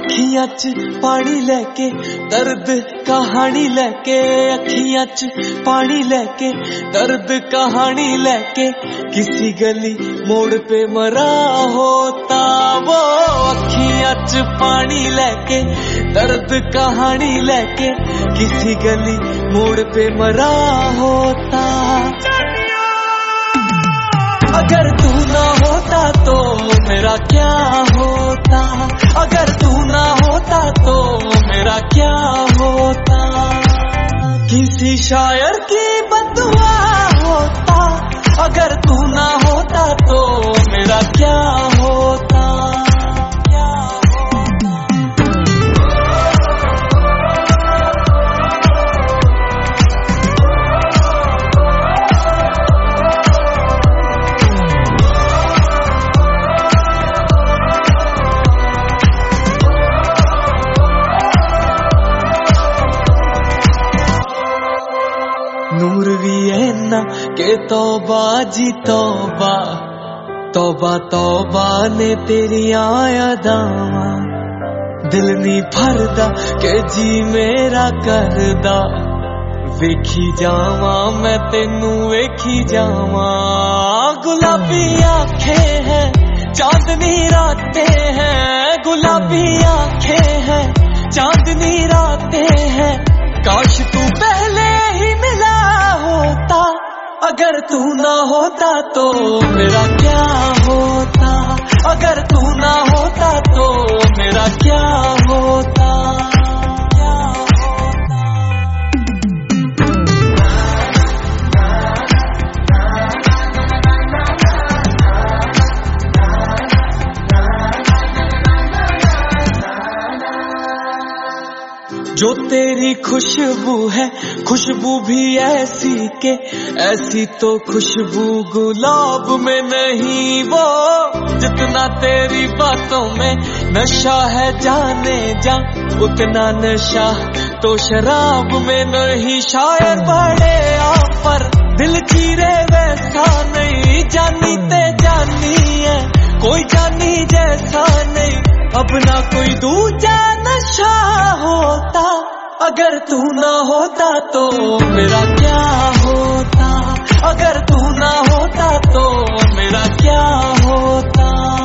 अखियां च पानी लेके दर्द कहानी लेके, अखियां च पानी लेके दर्द कहानी लेके, किसी गली मोड़ पे मरा होता वो। अखियां च पानी लेके दर्द कहानी लेके, किसी गली मोड़ पे मरा होता। अगर तू ना होता तो मेरा क्या होता, अगर तू ना होता तो मेरा क्या होता। किसी शायर की बददुआ होता, अगर तू ना होता तो मेरा क्या होता। नूर भी है ना के तौबा जी तौबा, तौबा तौबा ने तेरी यादां, दिल नी भरदा के जी मेरा करदा, वेखी जावा मैं तेनू वेखी जावा। गुलाबी आंखें हैं चांदनी रातें हैं, गुलाबी आंखें हैं चांदनी रातें हैं, काश तू पहले ही मिला होता। अगर तू ना होता तो मेरा क्या होता, अगर तू ना होता तो मेरा क्या होता। जो तेरी खुशबू है खुशबू भी ऐसी के ऐसी, तो खुशबू गुलाब में नहीं वो, जितना तेरी बातों में नशा है जाने जा, उतना नशा तो शराब में नहीं। शायर बड़े आफर दिल चीरे वैसा नहीं, जानी ते जानी है कोई जानी जैसा नहीं, अब ना कोई दूजा नशा होता। अगर तू ना होता तो मेरा क्या होता, अगर तू ना होता तो मेरा क्या होता।